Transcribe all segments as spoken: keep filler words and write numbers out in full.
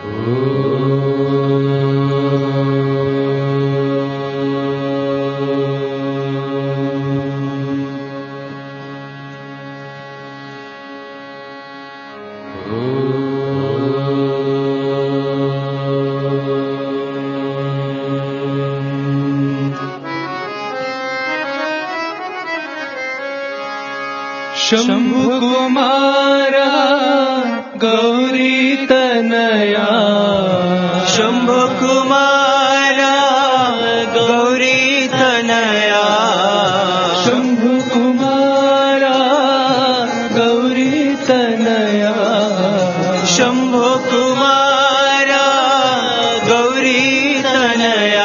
शंभु कुमारा गौरी तनया शंभु कुमारा गौरी तनया शंभु कुमारा गौरी तनया शंभु कुमारा गौरी तनया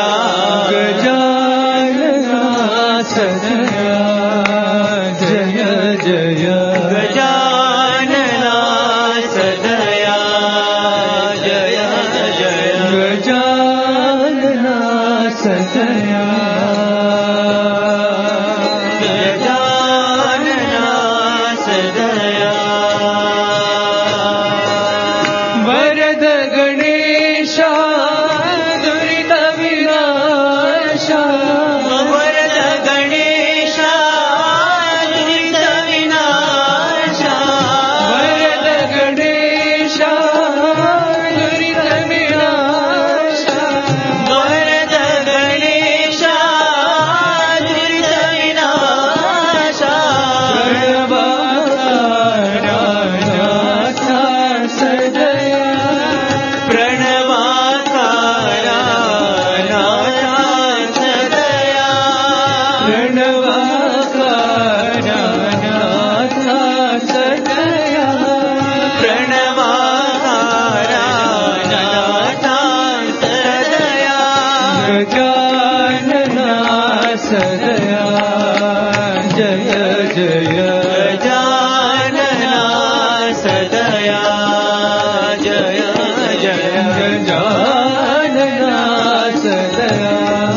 गजानना सदया जय जय गजानना सदया जय जय गजानना सदया गजानना सदया वरद गणेशा दुरित विनाशा वरद गणेशा दुरित विनाशा वरद गणेशा दुरित विनाशा वरद गणेशा दुरित विनाशा प्रणवानाथा सदया प्रणवाकारा नाथा सदया प्रणवाकारानाथा सदया प्रणवाकारा नाथा सदया गजानना सदया जय जय गजानना सदया जय जय गजानना सदया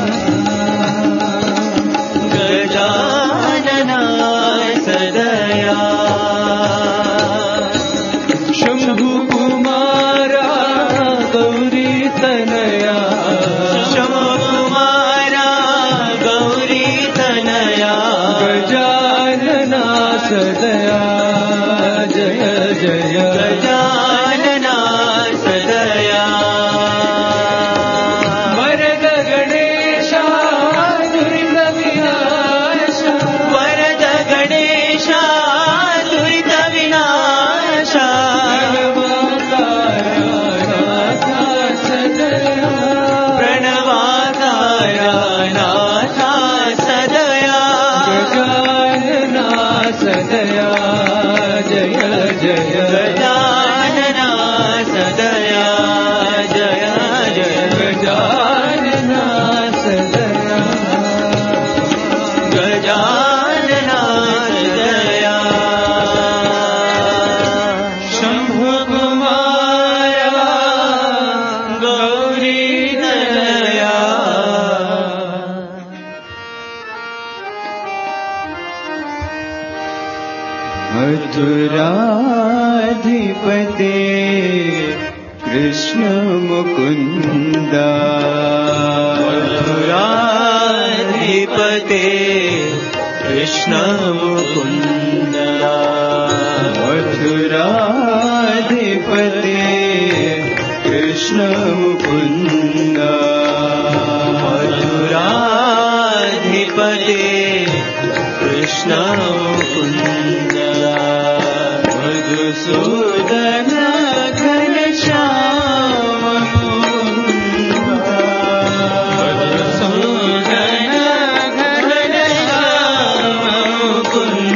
गजानना सदया शंभु कुमारा गौरी तनया शंभु कुमारा गौरी तनया गजानना सदया जय जय गजानना सदया वरद गणेशा दुरित विनाशा वरद गणेशा दुरित विनाशा प्रणवाकारानाथा सदया प्रणवाकारा नाथा सदया गजानना सदया जय जय गजानना सदया जय जय गजानना सदया गजानना सदया शंभु कुमारा गौरी तनया मथुराधिपते कृष्ण मुकुन्दा मथुराधिपते कृष्ण मुकुन्दा मथुराधिपते कृष्ण मुकुन्दा मथुराधिपते कृष्ण मुकुन्दा मधुसूदन घनश्याम मधुसूदन घनश्याम मुकुन्दा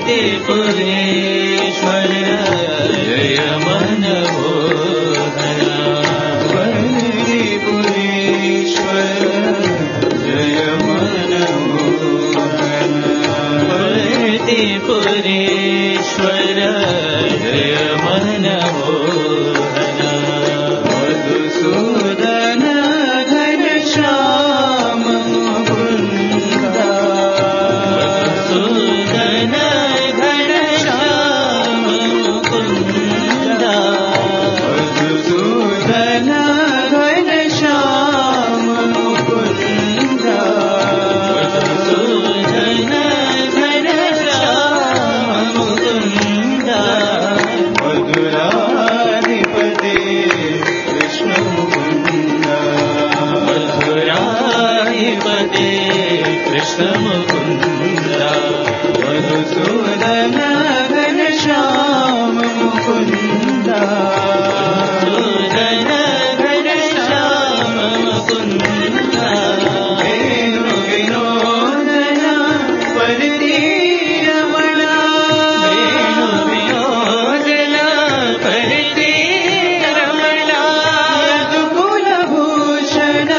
वरतिपुरेश्वर जय मनमोहन वरतिपुरेश्वर जय मनमोहन वरतिपुरेश्वर जय मनमोहन मधुसूदन घनश्याम मुकुन्द मधुसूदन घनश्याम मुकुन्द मधुसूदन घनश्याम मुकुन्द मधुसूदन घनश्याम मुकुन्द मधुराधिपते कृष्ण मुकुन्द मधुराधिपते कृष्ण मुकुन्द मधुसूदन घनश्याम मुकुन्द मधुसूदन घनश्याम मुकुन्द वेणु विनोदन परितीरमण वेणु विनोदन परितीरमण यदुकुलभूषण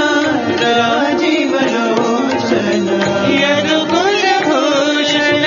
राजीवलोचन यदुकुलभूषण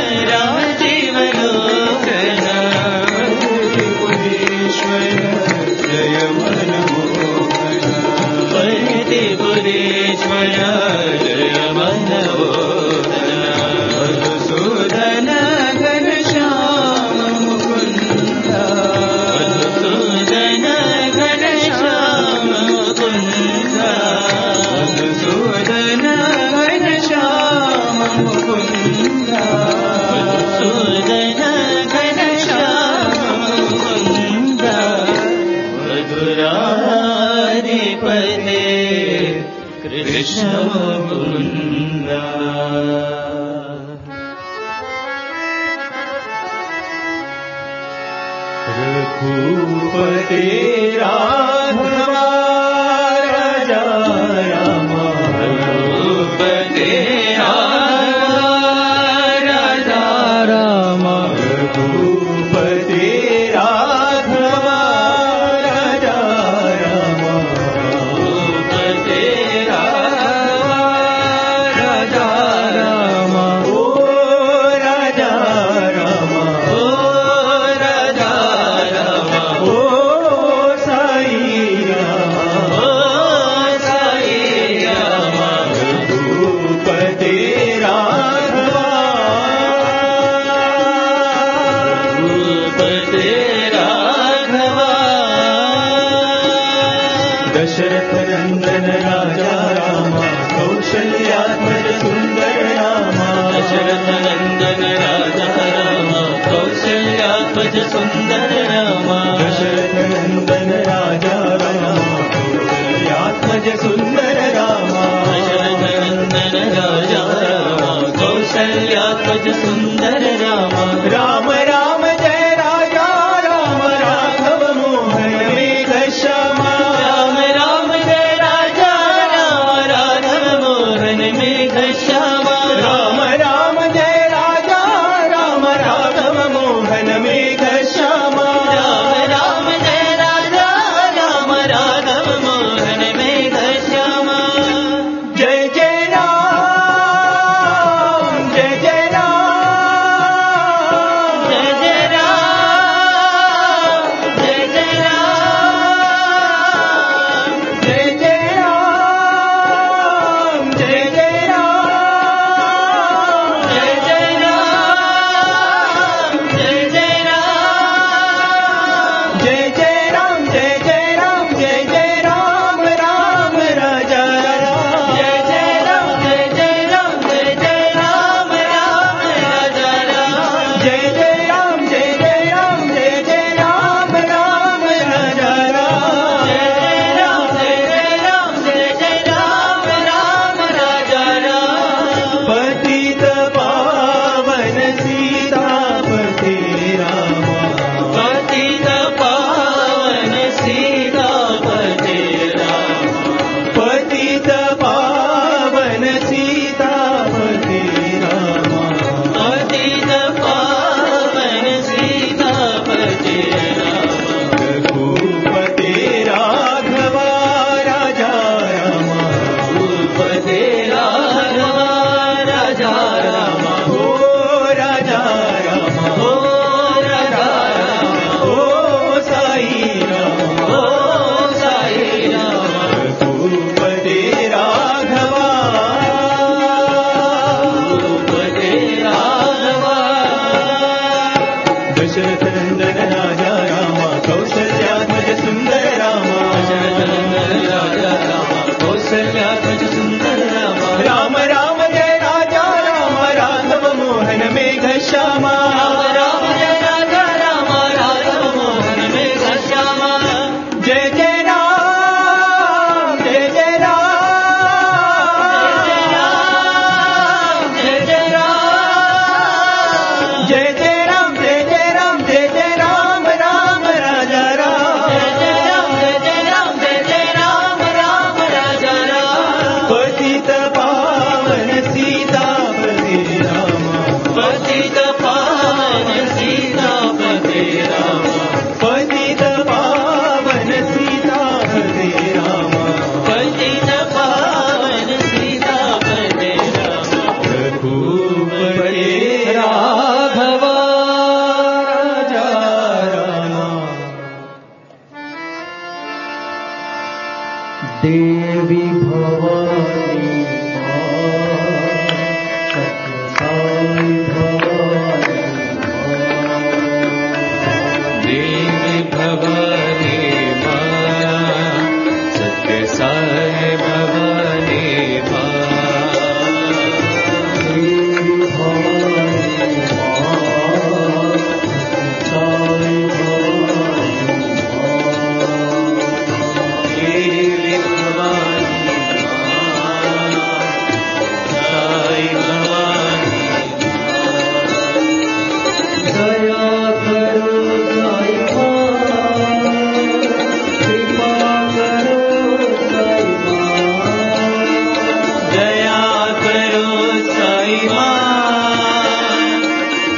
राजीवलोचन वरतिपुरेश्वर जय मनमोहन वरतिपुरेश्वर जय मनमोहन मधुसूदन घनश्याम मुकुन्द मधुसूदन घनश्याम मुकुन्द मधुसूदन घनश्याम मुकुन्द मधुसूदन घनश्याम मुकुन्द मधुराधिपते कृष्ण मुकुन्द रघुपते राघवा राजा राम रघुपते राजा राम रघुपते राघवा राजा राम रघुपते राजा राम ओ राजा राम ओ राजा राम ओ साई राम ओ साई राम रघुपते राघवा रघुपते राघवा दशरथ नंदन राजा राम कौशल्यात्मज सुंदर राम दशरथ नंदन राजा राम कौशल्यात्मज सुंदर राम दशरथ नंदन राजा राम कौशल्यात्मज सुंदर राम दशरथ नंदन राजा राम कौशल्यात्मज सुंदर राम राम राम जय राजा राम राघव मोहन मेघ श्यामा राम राम जय राजा राम राघव मोहन मेघ श्यामा राम राम जय राजा राम राघव मोहन मेघ श्यामा राम राम जय राजा राम राघव मोहन मेघ श्यामा जय जय राम जय जय राम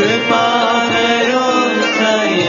कृपा करो साई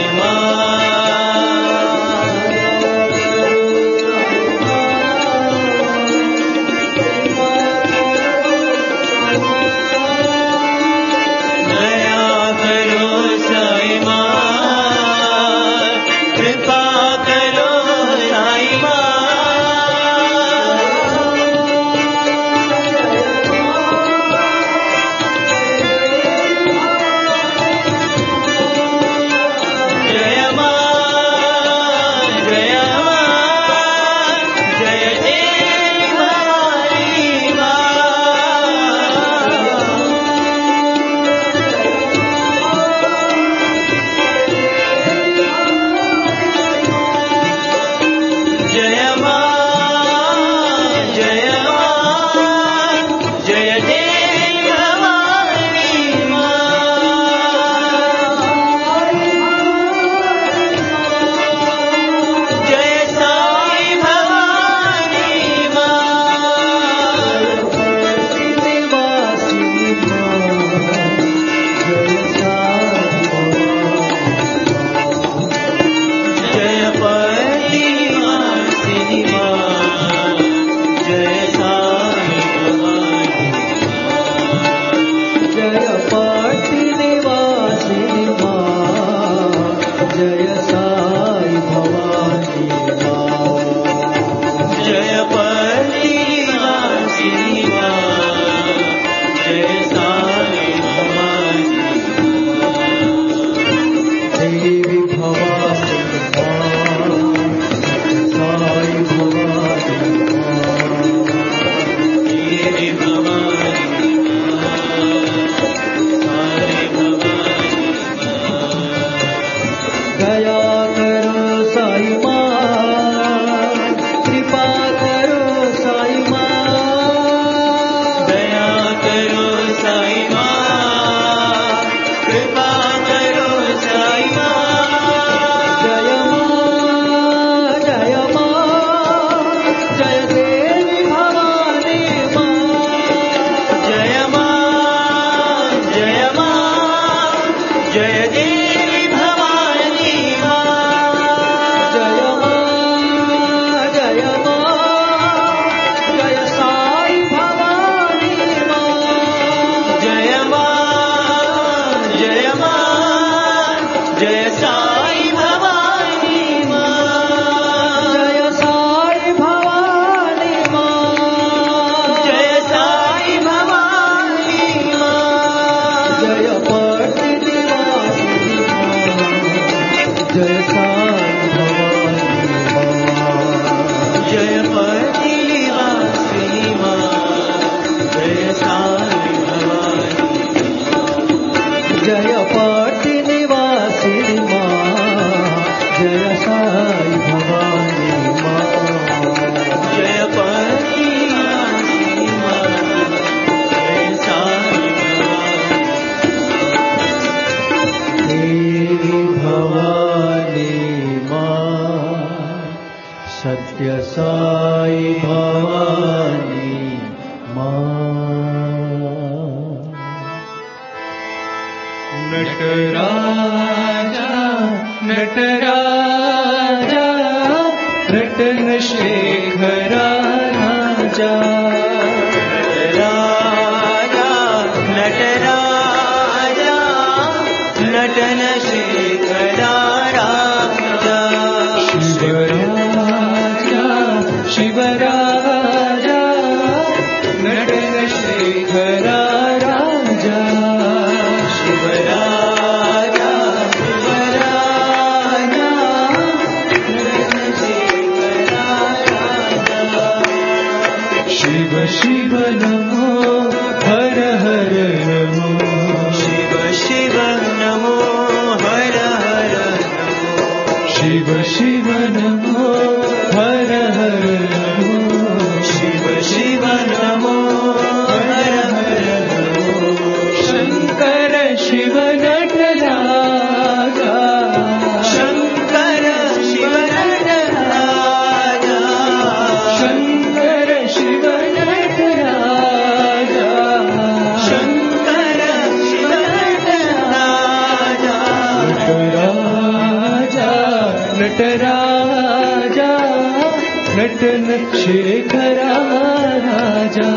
नटराजा नटन शेखरा राजा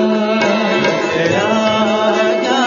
राजा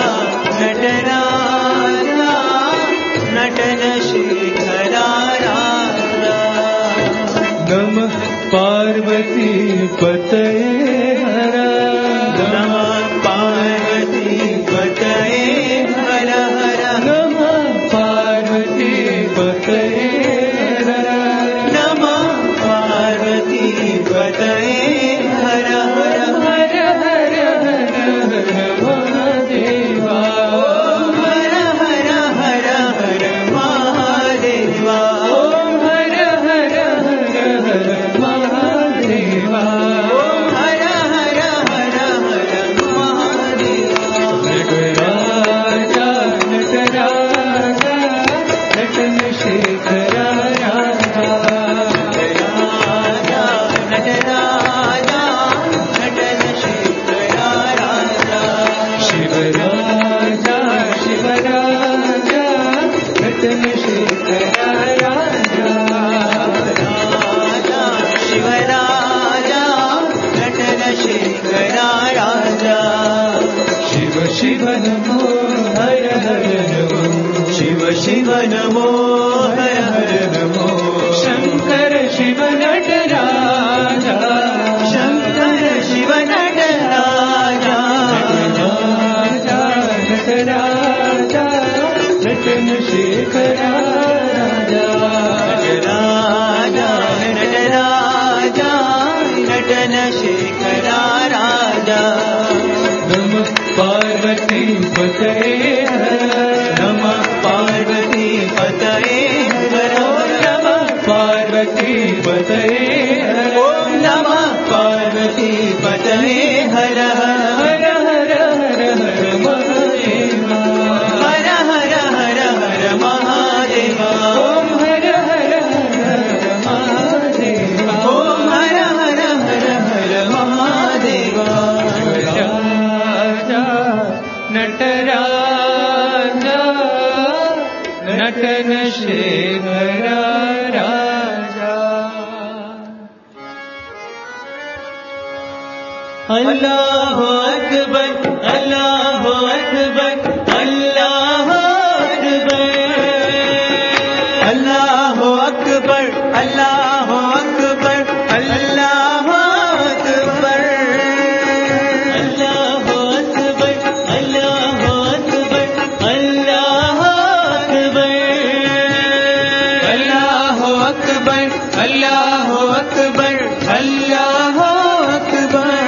नटराजा नटन शेखरा राजा नमः पार्वती पतये हर नमः पार्वती पतये हर हर नमः पार्वती पतये हर नमः पार्वती पतये हर हर हर हर हर हर महादेवा हर हर हर हर महादेवा ओम हर हर हर हर महादेवा हर हर हर हर महादेवा नटराजा नटराजा नटन शेखरा राजा राजा नटराजा नटन शेखरा राजा शिवराजा शिवराजा नटन शेखरा राजा राजा शिवराजा नटन शेखरा राजा शिव शिव नमो हर हर नमो शिव शिव नमो हर हर नमो शंकर शिव नटराजा शंकर शिव नटराजा राजा नटराजा नटन शेखरा राजा राजा नटराजा नटन शेखरा राजा नमः पार्वती पतये हर नमः पार्वती पतये हर नमः पार्वती पतये हर ओम नमः पार्वती पतये हर हर हर हर हर महादेवा हर हर हर हर महादेवा ओम हर हर हर हर महादेवा ओम हर हर हर हर महादेवा राजा नटराजा नटन शेखरा राजा अल्लाह अकबर अल्लाह अकबर अल्लाह अकबर अल्लाह अकबर अल्लाह अकबर अल्लाह अकबर अल्लाह अकबर अल्लाह अकबर अल्लाह अकबर अल्लाह अकबर अल्लाह अकबर अल्लाह अकबर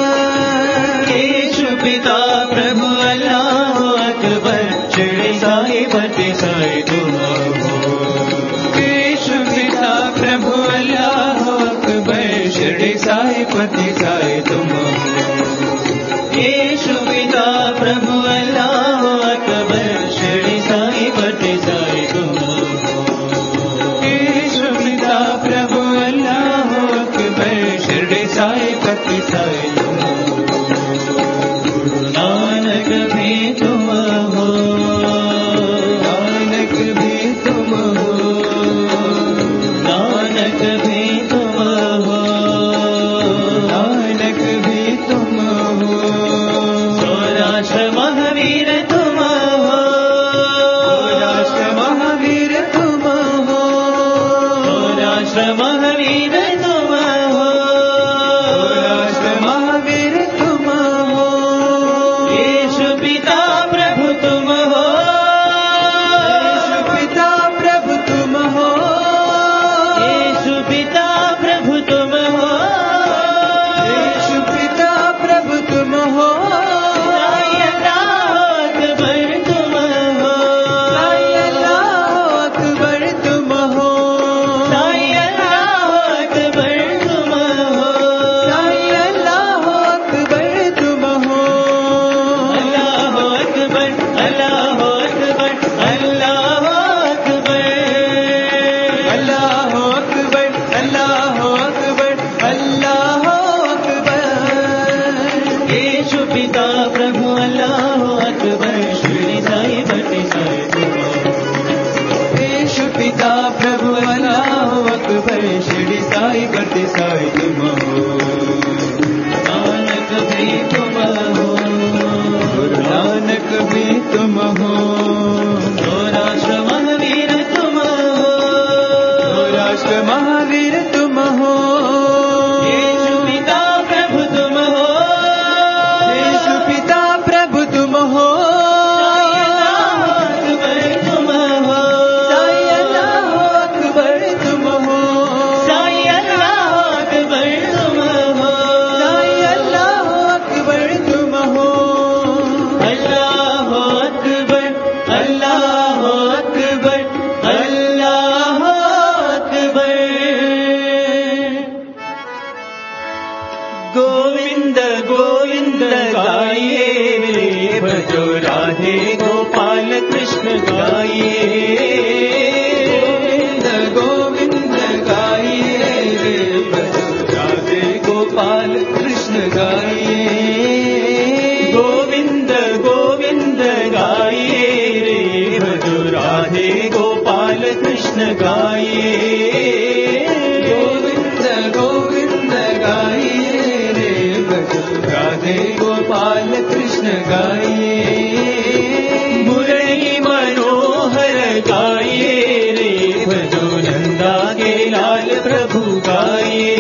केशु पिता प्रभु अल्लाह अकबर शिरडी साई पति साई तुम हो केशु पिता प्रभु अल्लाह अकबर शिरडी साई पति साई तुम हो केशु पिता प्रभु अल्लाह अकबर शिरडी साई पति साई तुम हो केशु पिता प्रभु अल्लाह अकबर शिरडी साई पति साई तुम हो नानक भी तुम हो नानक भी तुम हो नानक भी तुम हो नानक भी कृष्ण गाइए, मुरली मनोहर गाइए रे, भजो नंदा के लाल प्रभु गाइए,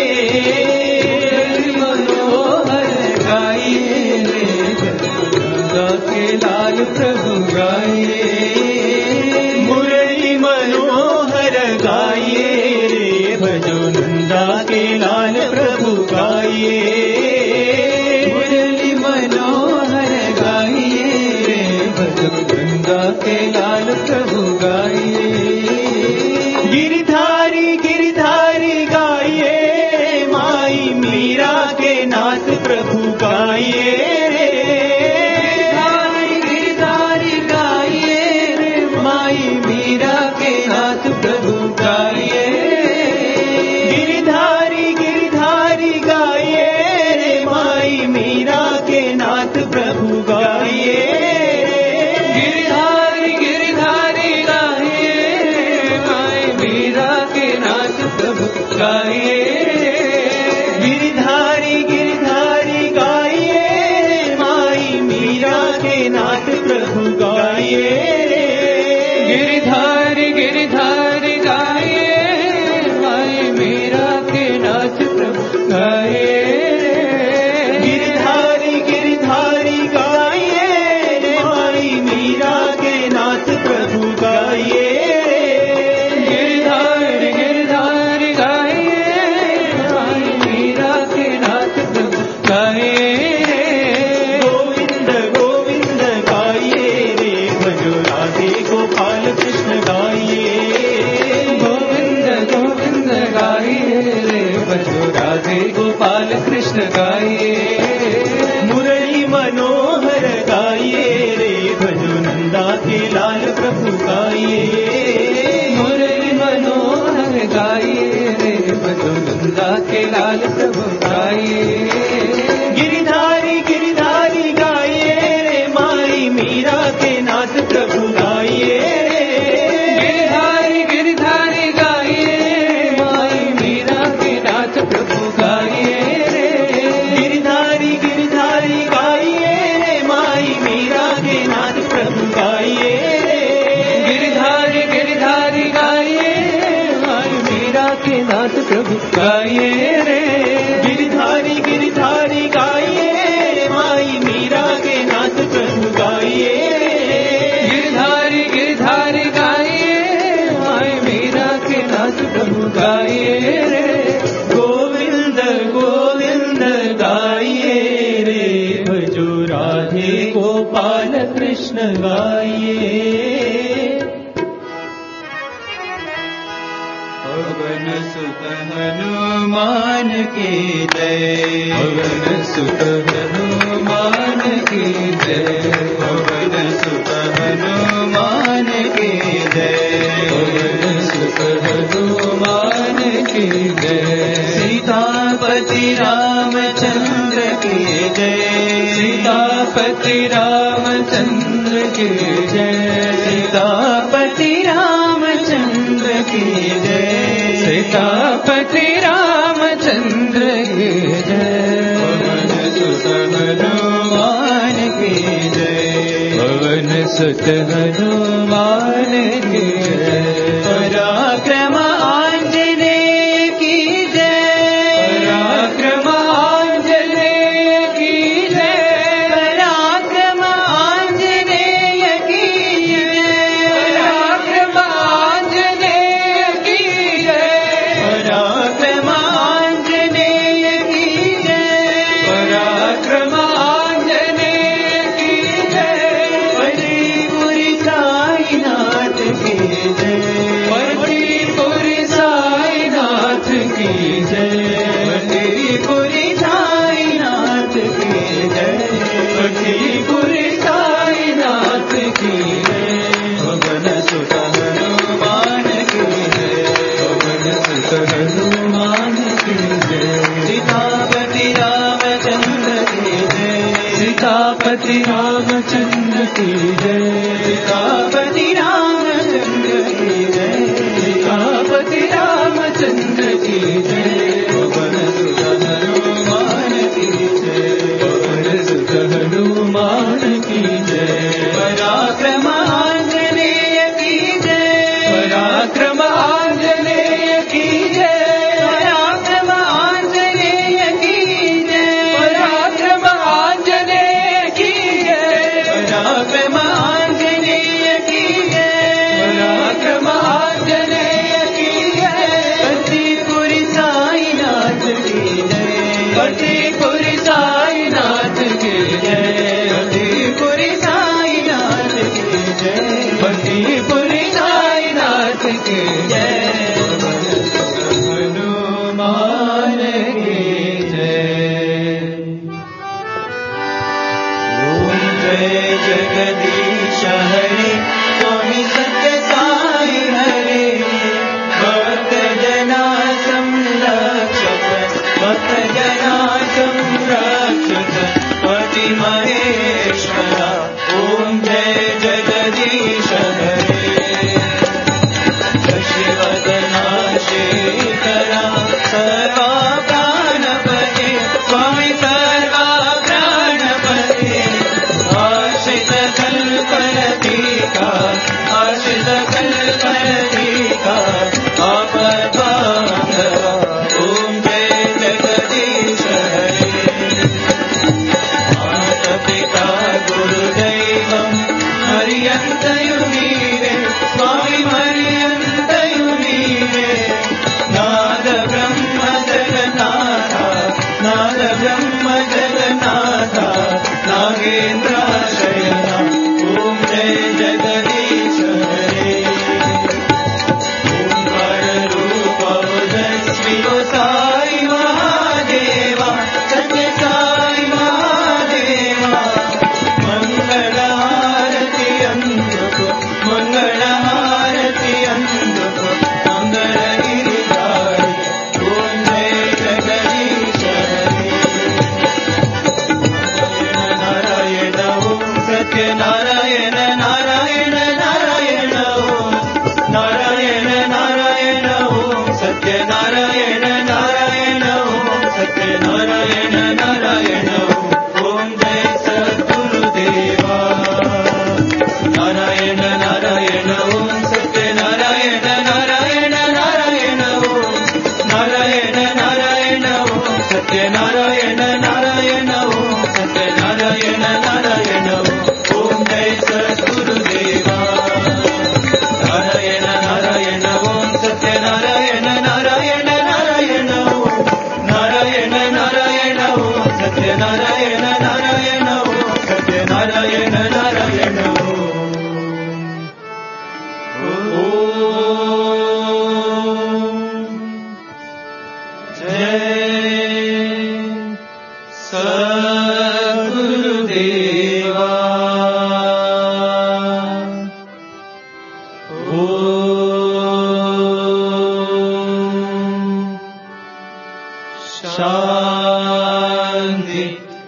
मनोहर गाइए रे, नंदा के लाल प्रभु गाइए, मुरली मनोहर गाइए रे, भजो नंदा के लाल प्रभु गाइए, मुरली मनोहर गाइए रे, भजो नंदा के लाल प्रभु गाइए, गिरधारी गिरधारी गाइए, माई मीरा के नाथ प्रभु गाइए, गिरधारी गाइए रे, माई मीरा के नाथ प्रभु गाइए, गिरधारी गिरधारी गाइए रे, माई मीरा के नाथ प्रभु गाइए, गिरधारी गिरधारी गाइए, माई मीरा के नाथ प्रभु गाइए, गिरधारी गिरधारी गाइए, माई मीरा के नाथ प्रभु गाइए, गिरधारी गिरधारी गाइए, माई मीरा के नाथ प्रभु गाइए, गिरधारी गिरधारी गाइए, माई मीरा के नाथ प्रभु गाइए, गिरधारी गिरधारी गाइए, माई मीरा के नाथ प्रभु गाइए, गोविंद गोविंद गाइए रे, भजो राधे गोपाल कृष्ण गाइए, गोविंद गोविंद गाइए रे, भजो राधे गोपाल कृष्ण गाइए, मुरली मनोहर गाइए रे, भजो नंदा के लाल प्रभु गाइए, मुरली मनोहर गाइए रे, भजो नंदा के लाल प्रभु गाइए, गिरधारी गिरधारी गाइए रे, माई मीरा के नाथ प्रभु गाइए, गिरधारी गिरधारी गाइए, माई मीरा के नाथ प्रभु गाइए, गिरधारी गिरधारी गाइए रे, माई मीरा के नाथ प्रभु गाइए, गिरधारी गिरधारी गाइए, माई मीरा के नाथ प्रभु गाइए रे, गिरधारी गिरधारी गाइए, माई मीरा के नाथ प्रभु गाइए, गिरधारी गिरधारी गाइए, माई मीरा के नाथ प्रभु गाइए रे, गोविंद गोविंद गाइए रे, भजो राधे गोपाल कृष्ण गाइए, पवन सुत हनुमान की जय, पवन सुत हनुमान की जय, पवन सुत हनुमान की जय, पवन सुत हनुमान की जय, सीतापति रामचंद्र की जय, सीतापति रामचंद्र की जय, सीतापति रामचंद्र की जय, सीतापति रामचंद्र की जय, पवन सुत हनुमान की जय, पवन सुत हनुमान की जय, पराक्रम आंजनेय की जय, पराक्रम आंजनेय की जय, पराक्रम आंजनेय की जय, पराक्रम आंजनेय की जय, पराक्रम आंजनेय की जय, पराक्रम आंजनेय की जय, परिपुरी साईनाथ की जय, परिपुरी అంతయు నీవే స్వామి మరి అంతయు నీవే నాద బ్రహ్మ జగన్నాథ నాద బ్రహ్మ జగన్నాథ నాగేంద్ర శయన ఓం జయ జగదీశ హరే ఓంకార రూప ఓజస్వి ఓ సాయి మహాదేవ సత్య సాయి మహాదేవ మంగళ హారతి అందుకో మంగళ హారతి అందుకో మంగళ గిరిధారి ఓం జయ జగదీశ నారాయణ ఓం సత్య నారాయణ నారాయణ నారాయణ ఓం నారాయణ నారాయణ ఓం సత్య నారాయణ నారాయణ ఓం సత్య నారాయణ నారాయణ ఓం జయ సద్గురుదేవా నారాయణ నారాయణ ఓం సత్య నారాయణ నారాయణ నారాయణ ఓం నారాయణ నారాయణ ఓం సత్య నారాయణ నారాయణ ఓం సత్య నారాయణ నారాయణ ఓం జయ సద్గురుదేవా నారాయణ నారాయణ ఓం సత్య నారాయణ నారాయణ నారాయణ ఓం నారాయణ నారాయణ ఓం సత్య నారాయణ నారాయణ ఓం సత్య నారాయణ నారాయణ ఓం జయ సద్గురుదేవా ఓం శాంతి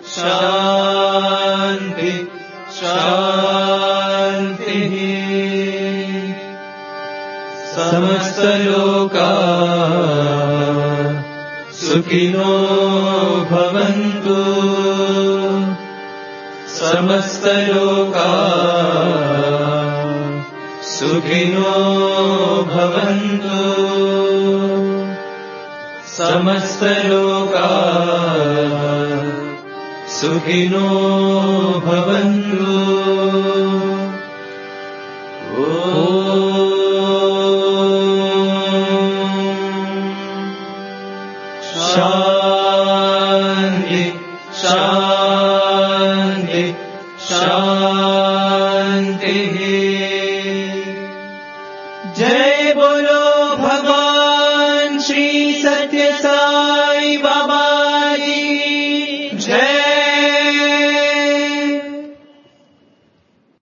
శాంతి శాంతి సమస్త లోకా సుఖినో భవంతు సమస్త లోకా సుఖినో భవంతు సమస్త లోకా సుఖినో భవంతు శాంతి శాంతి శాంతి